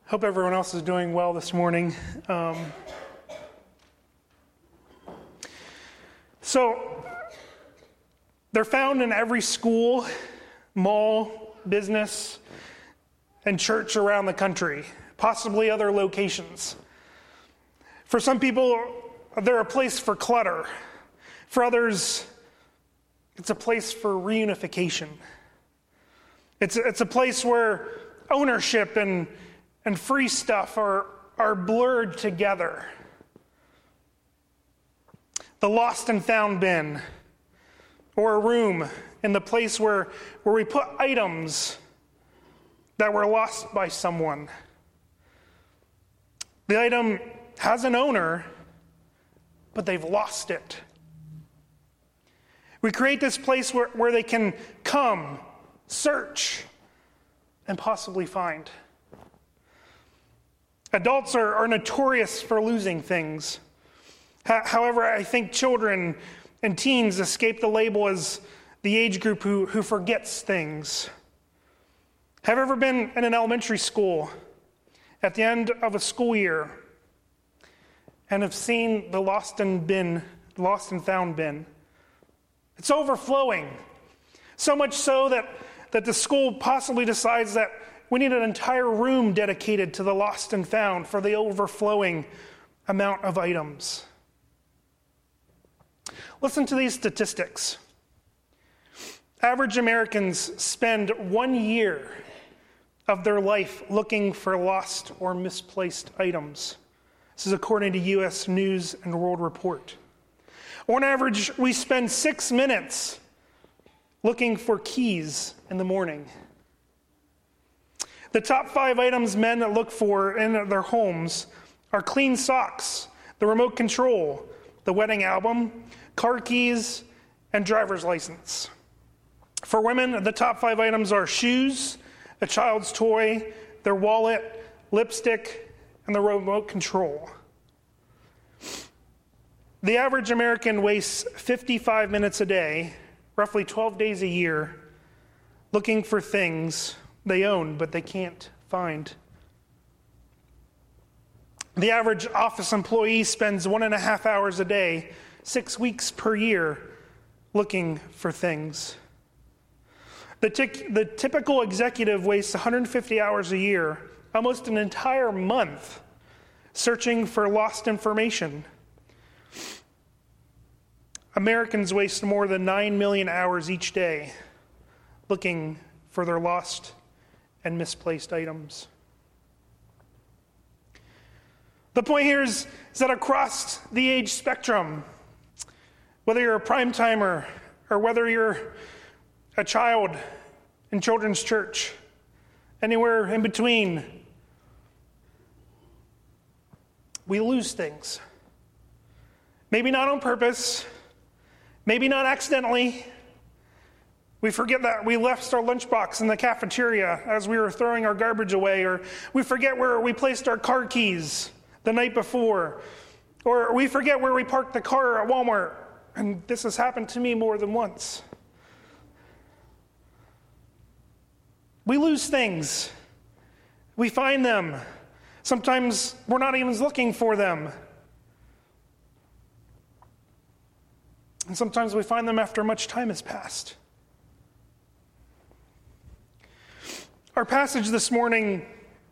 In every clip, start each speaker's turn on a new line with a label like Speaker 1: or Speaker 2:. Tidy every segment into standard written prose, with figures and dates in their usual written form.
Speaker 1: Hope everyone else is doing well this morning. So they're found in every school, mall, business, and church around the country, possibly other locations. For some people, they're a place for clutter. For others, it's a place for reunification. It's a place where ownership and free stuff are blurred together. The lost and found bin, or a room in the place where we put items that were lost by someone. The item has an owner, but they've lost it. We create this place where they can come, search, and possibly find. Adults are notorious for losing things. However, I think children and teens escape the label as the age group who forgets things. Have you ever been in an elementary school at the end of a school year and have seen the lost and found bin? It's overflowing. So much so that the school possibly decides that we need an entire room dedicated to the lost and found for the overflowing amount of items. Listen to these statistics. Average Americans spend 1 year of their life looking for lost or misplaced items. This is according to U.S. News and World Report. On average, we spend 6 minutes looking for keys in the morning. The top 5 items men look for in their homes are clean socks, the remote control, the wedding album, car keys, and driver's license. For women, the top 5 items are shoes, a child's toy, their wallet, lipstick, and the remote control. The average American wastes 55 minutes a day, roughly 12 days a year, looking for things they own but they can't find. The average office employee spends 1.5 hours a day, 6 weeks per year, looking for things. The typical executive wastes 150 hours a year, almost an entire month, searching for lost information. Americans waste more than 9 million hours each day looking for their lost and misplaced items. The point here is that across the age spectrum, whether you're a prime timer or whether you're a child in children's church, anywhere in between, we lose things. Maybe not on purpose, maybe not accidentally. We forget that we left our lunchbox in the cafeteria as we were throwing our garbage away, or we forget where we placed our car keys the night before, or we forget where we parked the car at Walmart. And this has happened to me more than once. We lose things. We find them. Sometimes we're not even looking for them. And sometimes we find them after much time has passed. Our passage this morning,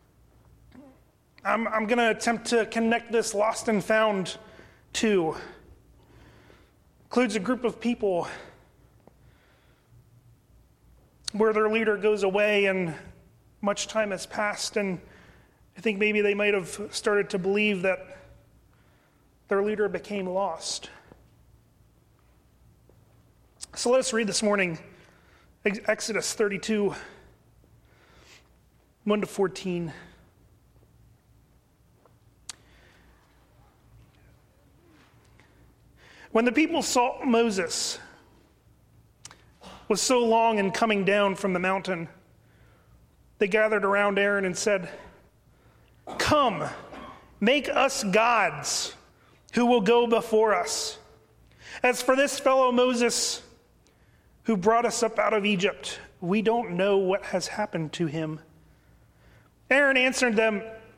Speaker 1: I'm going to attempt to connect this lost and found to. Includes a group of people where their leader goes away and much time has passed, and I think maybe they might have started to believe that their leader became lost. So let us read this morning Exodus 32, 1 to 14. When the people saw Moses was so long in coming down from the mountain, they gathered around Aaron and said, "Come, make us gods who will go before us. As for this fellow Moses who brought us up out of Egypt, we don't know what has happened to him." Aaron answered them,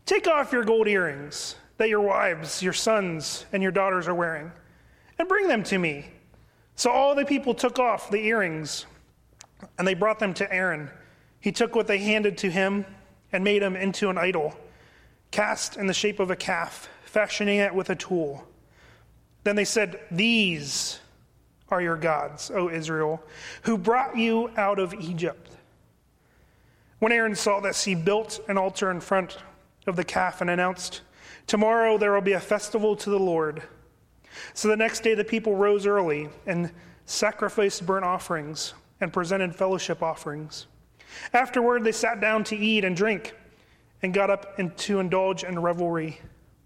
Speaker 1: Take off your gold earrings that your wives, your sons, and your daughters are wearing, and bring them to me." So all the people took off the earrings, and they brought them to Aaron. He took what they handed to him and made him into an idol, cast in the shape of a calf, fashioning it with a tool. Then they said, "These are your gods, O Israel, who brought you out of Egypt." When Aaron saw this, he built an altar in front of the calf and announced, "Tomorrow there will be a festival to the Lord." So the next day the people rose early and sacrificed burnt offerings and presented fellowship offerings. Afterward they sat down to eat and drink and got up and to indulge in revelry.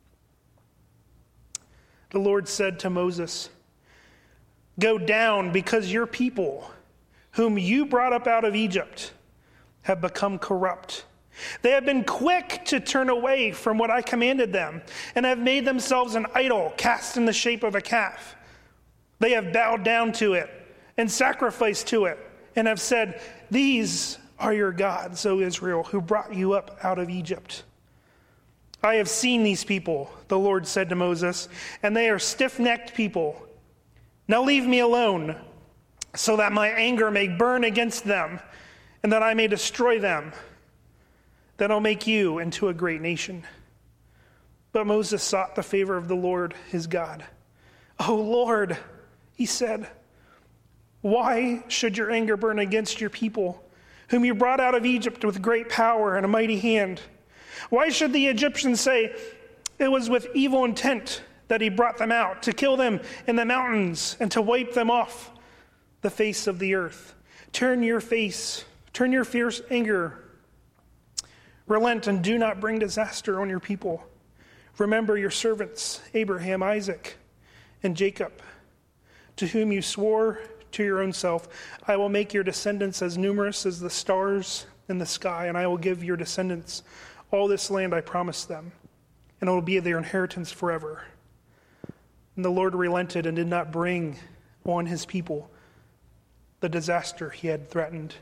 Speaker 1: The Lord said to Moses, "Go down, because your people, whom you brought up out of Egypt, have become corrupt. They have been quick to turn away from what I commanded them, and have made themselves an idol cast in the shape of a calf. They have bowed down to it and sacrificed to it, and have said, 'These are your gods, O Israel, who brought you up out of Egypt.' I have seen these people," the Lord said to Moses, "and they are stiff-necked people. Now leave me alone, so that my anger may burn against them, and that I may destroy them. Then I'll make you into a great nation." But Moses sought the favor of the Lord his God. "O Lord," he said, "why should your anger burn against your people, whom you brought out of Egypt with great power and a mighty hand? Why should the Egyptians say, 'It was with evil intent that he brought them out, to kill them in the mountains and to wipe them off the face of the earth'? Turn your fierce anger. Relent and do not bring disaster on your people. Remember your servants, Abraham, Isaac, and Jacob, to whom you swore to your own self, 'I will make your descendants as numerous as the stars in the sky, and I will give your descendants all this land I promised them, and it will be their inheritance forever.' And the Lord relented and did not bring on his people the disaster he had threatened."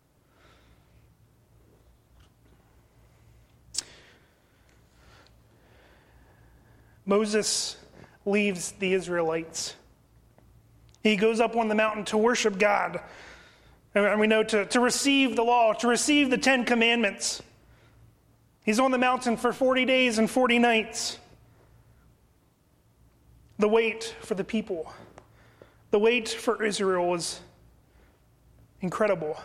Speaker 1: Moses leaves the Israelites. He goes up on the mountain to worship God. And we know to receive the law, to receive the 10 Commandments. He's on the mountain for 40 days and 40 nights. The wait for the people, the wait for Israel was incredible.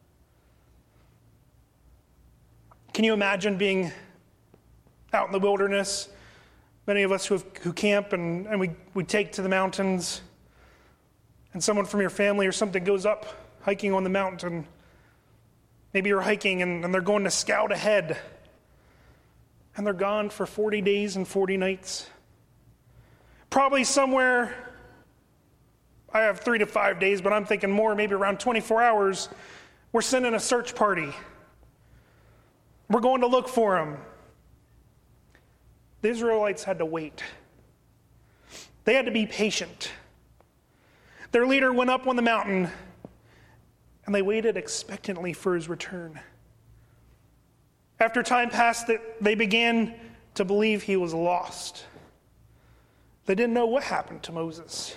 Speaker 1: Can you imagine being out in the wilderness? Many of us who camp and we take to the mountains, and someone from your family or something goes up hiking on the mountain. Maybe you're hiking and they're going to scout ahead, and they're gone for 40 days and 40 nights. Probably somewhere, I have 3 to 5 days, but I'm thinking more, maybe around 24 hours, we're sending a search party. We're going to look for them. The Israelites had to wait. They had to be patient. Their leader went up on the mountain, and they waited expectantly for his return. After time passed, they began to believe he was lost. They didn't know what happened to Moses.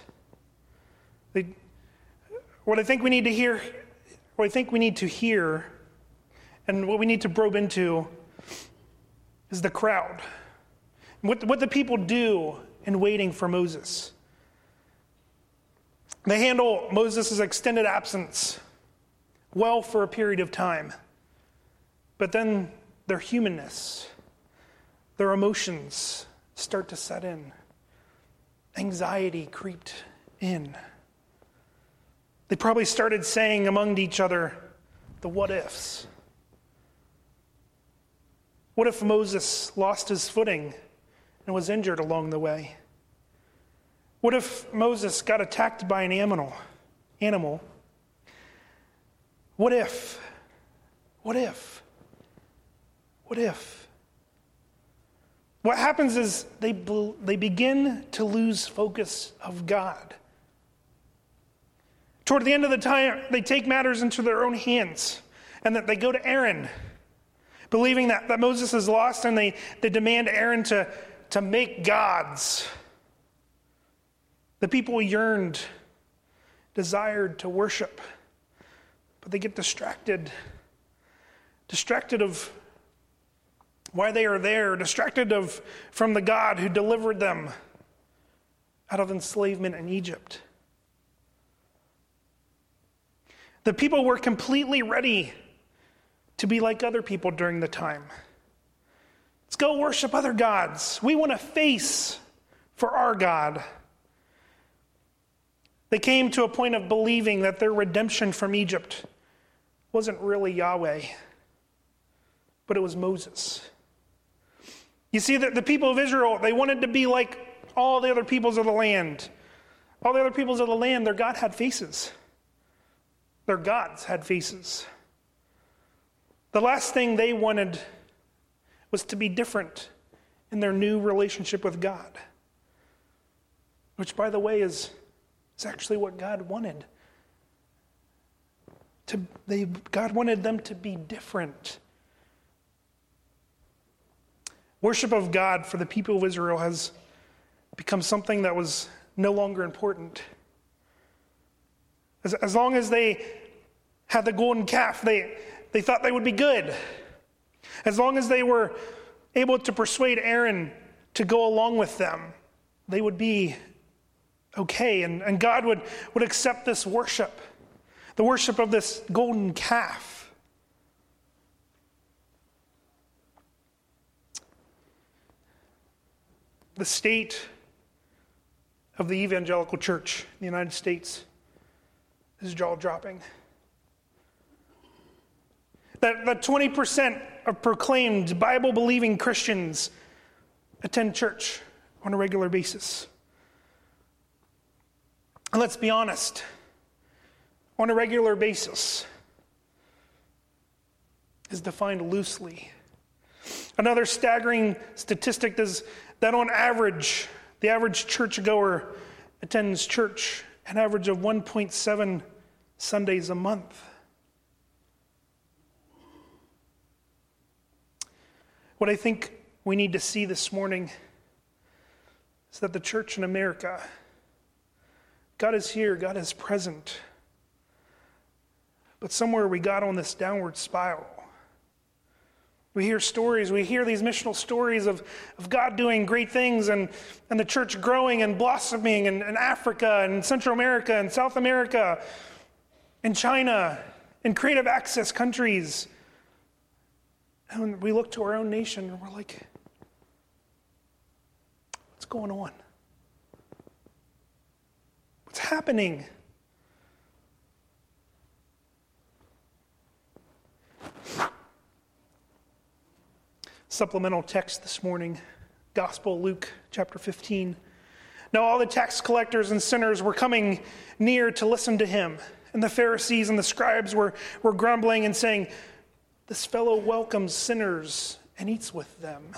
Speaker 1: What I think we need to hear, and what we need to probe into is the crowd. What the people do in waiting for Moses. They handle Moses' extended absence well for a period of time. But then their humanness, their emotions start to set in. Anxiety creeped in. They probably started saying among each other the what ifs. What if Moses lost his footing and was injured along the way? What if Moses got attacked by an animal? What if? What happens is they begin to lose focus of God. Toward the end of the time, they take matters into their own hands, and that they go to Aaron. believing that Moses is lost, and they demand Aaron to make gods. The people yearned, desired to worship, but they get distracted of why they are there, distracted from the God who delivered them out of enslavement in Egypt. The people were completely ready to be like other people during the time. Let's go worship other gods. We want a face for our God. They came to a point of believing that their redemption from Egypt wasn't really Yahweh, but it was Moses. You see, that the people of Israel, they wanted to be like all the other peoples of the land. All the other peoples of the land, their God had faces. Their gods had faces. The last thing they wanted was to be different in their new relationship with God, which, by the way, is actually what God wanted. God wanted them to be different. Worship of God for the people of Israel has become something that was no longer important. As long as they had the golden calf, they thought they would be good. As long as they were able to persuade Aaron to go along with them, they would be okay. And God would accept this worship, the worship of this golden calf. The state of the evangelical church in the United States is jaw-dropping. That 20% of proclaimed Bible-believing Christians attend church on a regular basis. And let's be honest, on a regular basis is defined loosely. Another staggering statistic is that on average, the average churchgoer attends church an average of 1.7 Sundays a month. What I think we need to see this morning is that the church in America, God is here, God is present, but somewhere we got on this downward spiral. We hear stories, we hear these missional stories of God doing great things and the church growing and blossoming in Africa and Central America and South America and China and creative access countries. And when we look to our own nation and we're like, what's going on? What's happening? Supplemental text this morning, Gospel Luke chapter 15. Now all the tax collectors and sinners were coming near to listen to him, and the Pharisees and the scribes were grumbling and saying, "This fellow welcomes sinners and eats with them."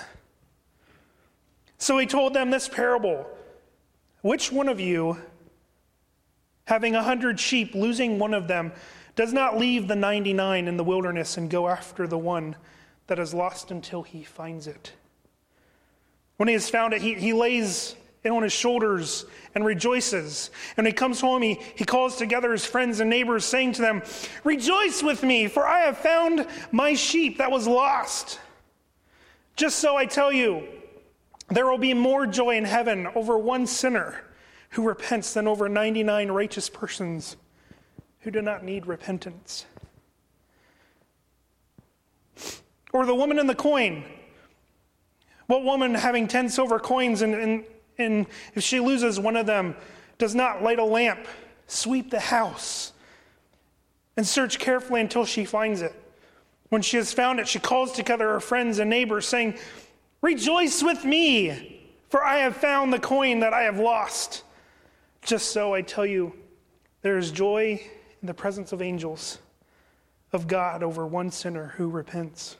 Speaker 1: So he told them this parable. Which one of you, having 100 sheep, losing one of them, does not leave the 99 in the wilderness and go after the one that is lost until he finds it? When he has found it, he lays it on his shoulders and rejoices. And when he comes home, he calls together his friends and neighbors, saying to them, "Rejoice with me, for I have found my sheep that was lost." Just so I tell you, there will be more joy in heaven over one sinner who repents than over 99 righteous persons who do not need repentance. Or the woman and the coin. What woman, having 10 silver coins, and if she loses one of them, does not light a lamp, sweep the house, and search carefully until she finds it? When she has found it, she calls together her friends and neighbors, saying, "Rejoice with me, for I have found the coin that I have lost." Just so I tell you, there is joy in the presence of angels of God over one sinner who repents.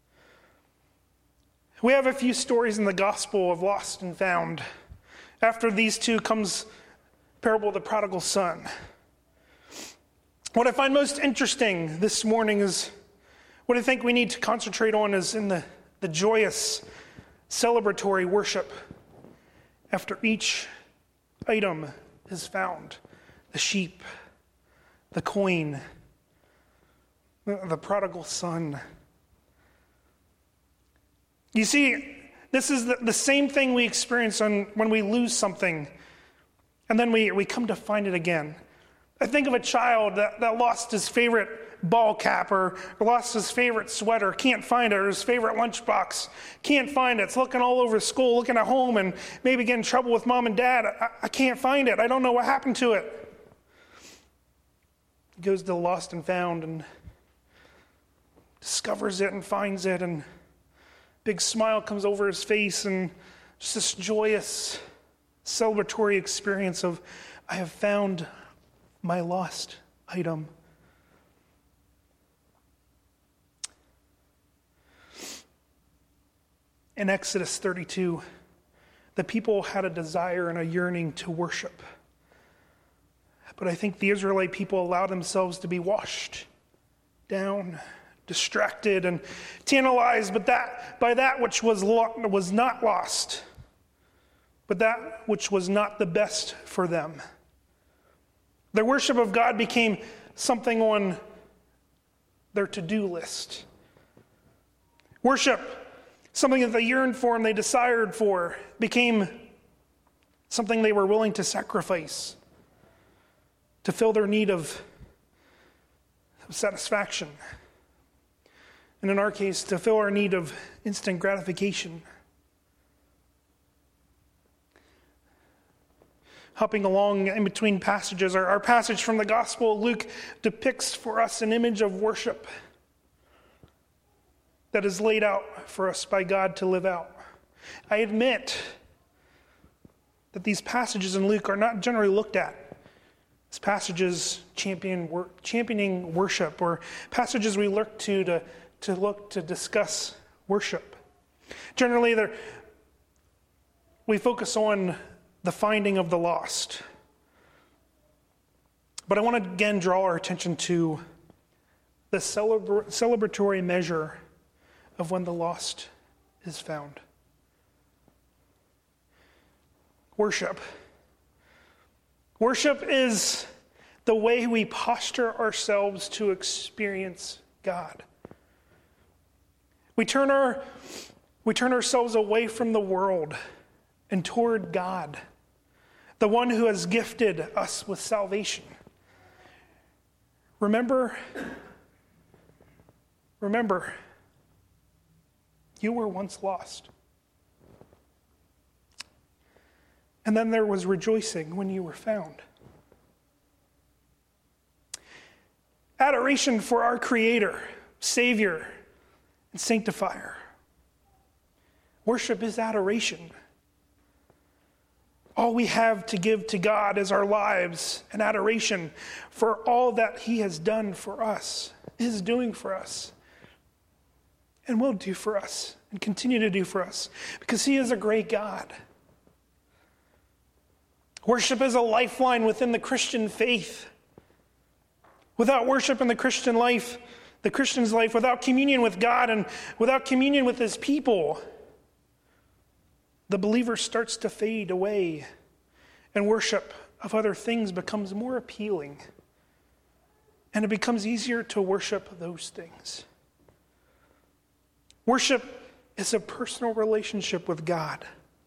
Speaker 1: We have a few stories in the gospel of lost and found. After these two comes parable of the prodigal son. What I find most interesting this morning is What I think we need to concentrate on is in the joyous, celebratory worship after each item is found. The sheep, the coin, the prodigal son. You see, this is the same thing we experience when we lose something and then we come to find it again. I think of a child that lost his favorite ball cap or lost his favorite sweater, can't find it, or his favorite lunchbox, can't find it. It's looking all over school, looking at home, and maybe get in trouble with mom and dad. I can't find it. I don't know what happened to it. He goes to Lost and Found and discovers it and finds it, and big smile comes over his face, and just this joyous, celebratory experience of, I have found my lost item. In Exodus 32, the people had a desire and a yearning to worship. But I think the Israelite people allowed themselves to be washed down, distracted, and tantalized by that which was not lost, but that which was not the best for them. Their worship of God became something on their to-do list. Worship, something that they yearned for and they desired for, became something they were willing to sacrifice to fill their need of satisfaction. And in our case, to fill our need of instant gratification. Hopping along in between passages, our passage from the Gospel of Luke depicts for us an image of worship that is laid out for us by God to live out. I admit that these passages in Luke are not generally looked at as passages championing worship, or passages we look to discuss worship. Generally, we focus on the finding of the lost. But I want to again draw our attention to the celebratory measure of when the lost is found. Worship. Worship is the way we posture ourselves to experience God. We turn ourselves away from the world and toward God, the one who has gifted us with salvation. Remember, you were once lost. And then there was rejoicing when you were found. Adoration for our Creator, Savior, and Sanctifier. Worship is adoration. All we have to give to God is our lives and adoration for all that He has done for us, is doing for us, and will do for us, and continue to do for us, because He is a great God. Worship is a lifeline within the Christian faith. Without worship in the Christian life, the Christian's life, without communion with God and without communion with His people, the believer starts to fade away, and worship of other things becomes more appealing, and it becomes easier to worship those things. Worship is a personal relationship with God.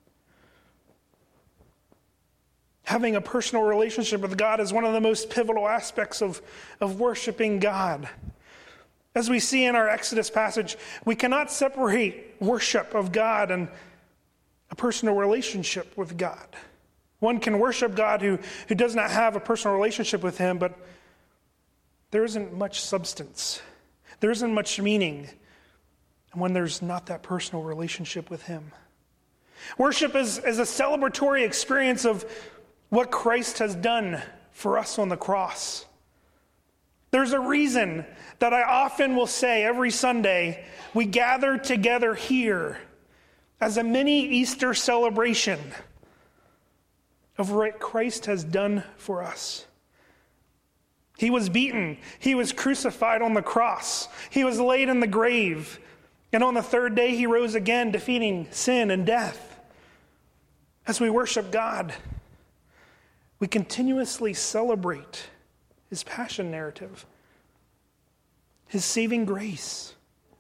Speaker 1: Having a personal relationship with God is one of the most pivotal aspects of worshiping God. As we see in our Exodus passage, we cannot separate worship of God and a personal relationship with God. One can worship God who does not have a personal relationship with Him, but there isn't much substance. There isn't much meaning when there's not that personal relationship with Him. Worship is a celebratory experience of what Christ has done for us on the cross. There's a reason that I often will say every Sunday, we gather together here as a mini Easter celebration of what Christ has done for us. He was beaten. He was crucified on the cross. He was laid in the grave. And on the third day, he rose again, defeating sin and death. As we worship God, we continuously celebrate his passion narrative, his saving grace.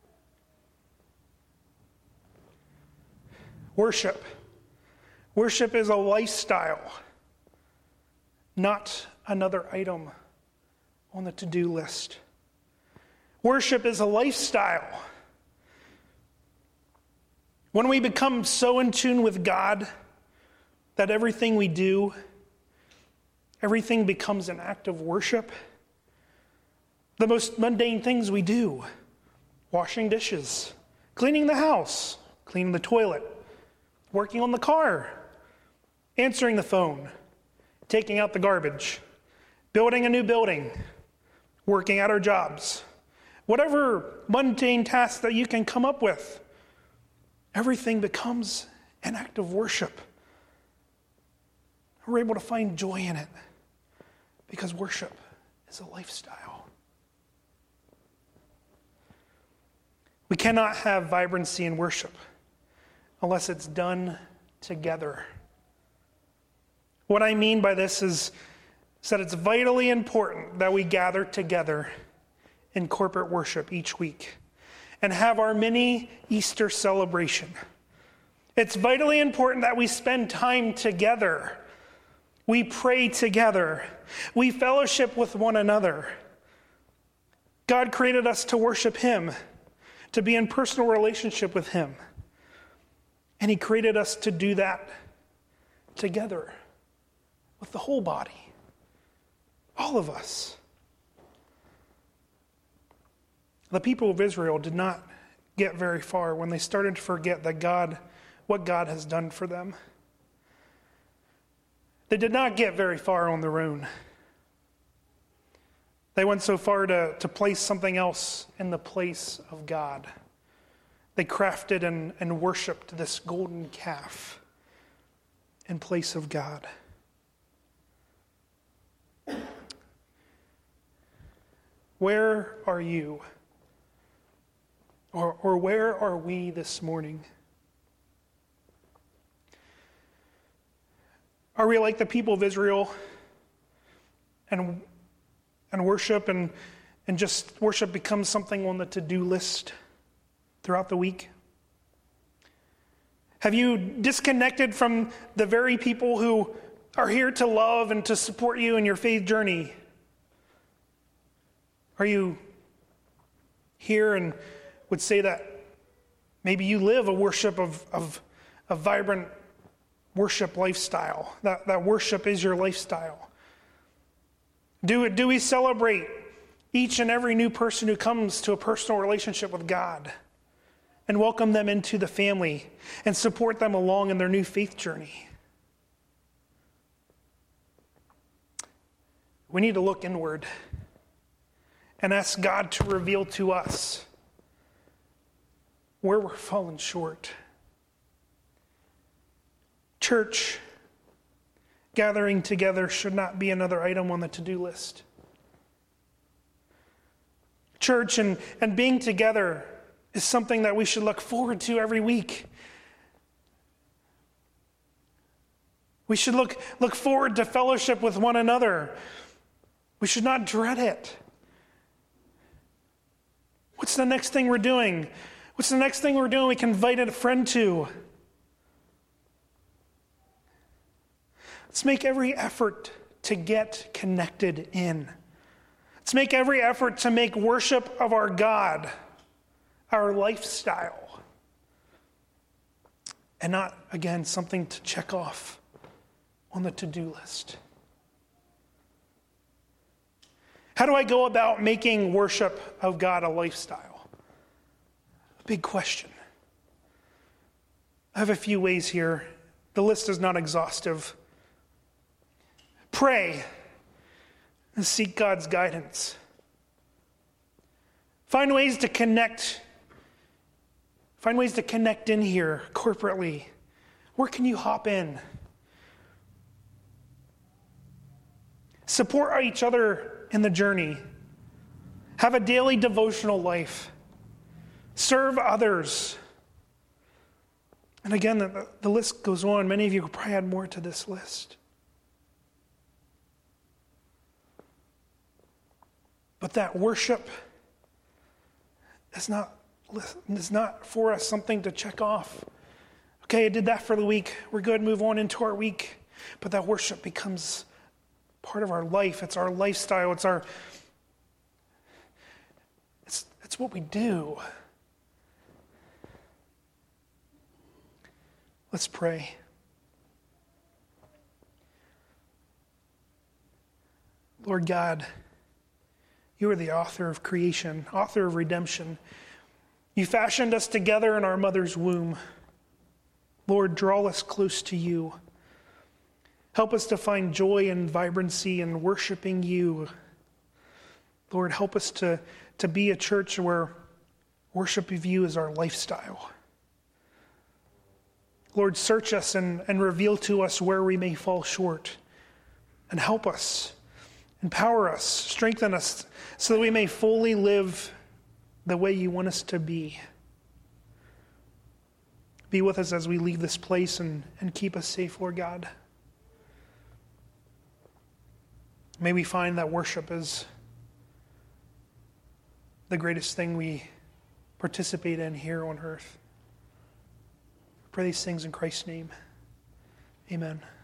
Speaker 1: Worship. Worship is a lifestyle, not another item on the to-do list. Worship is a lifestyle. When we become so in tune with God that everything we do, everything becomes an act of worship. The most mundane things we do, washing dishes, cleaning the house, cleaning the toilet, working on the car, answering the phone, taking out the garbage, building a new building, working at our jobs, whatever mundane task that you can come up with, everything becomes an act of worship. We're able to find joy in it because worship is a lifestyle. We cannot have vibrancy in worship unless it's done together. What I mean by this is that it's vitally important that we gather together in corporate worship each week and have our mini Easter celebration. It's vitally important that we spend time together. We pray together. We fellowship with one another. God created us to worship him, to be in personal relationship with him. And he created us to do that together with the whole body. All of us. The people of Israel did not get very far when they started to forget that what God has done for them. They did not get very far on their own. They went so far to place something else in the place of God. They crafted and worshiped this golden calf in place of God. Where are you? Or where are we this morning? Are we like the people of Israel and worship and just worship becomes something on the to-do list throughout the week? Have you disconnected from the very people who are here to love and to support you in your faith journey? Are you here and would say that maybe you live a worship of a vibrant worship lifestyle, that worship is your lifestyle? Do we celebrate each and every new person who comes to a personal relationship with God and welcome them into the family and support them along in their new faith journey? We need to look inward and ask God to reveal to us where we're falling short. Church, gathering together should not be another item on the to-do list. Church and being together is something that we should look forward to every week. We should look forward to fellowship with one another. We should not dread it. What's the next thing we're doing? What's the next thing we're doing we can invite a friend to? Let's make every effort to get connected in. Let's make every effort to make worship of our God our lifestyle. And not, again, something to check off on the to-do list. How do I go about making worship of God a lifestyle? A big question. I have a few ways here. The list is not exhaustive. Pray and seek God's guidance. Find ways to connect. Find ways to connect in here corporately. Where can you hop in? Support each other in the journey. Have a daily devotional life. Serve others. And again, the list goes on. Many of you could probably add more to this list. But that worship is not for us something to check off. Okay, I did that for the week. We're good, move on into our week. But that worship becomes part of our life. It's our lifestyle. It's what we do. Let's pray. Lord God, you are the author of creation, author of redemption. You fashioned us together in our mother's womb. Lord, draw us close to you. Help us to find joy and vibrancy in worshiping you. Lord, help us to be a church where worship of you is our lifestyle. Lord, search us and reveal to us where we may fall short. And help us, empower us, strengthen us, so that we may fully live the way you want us to be. Be with us as we leave this place and keep us safe, Lord God. May we find that worship is the greatest thing we participate in here on earth. I pray these things in Christ's name. Amen.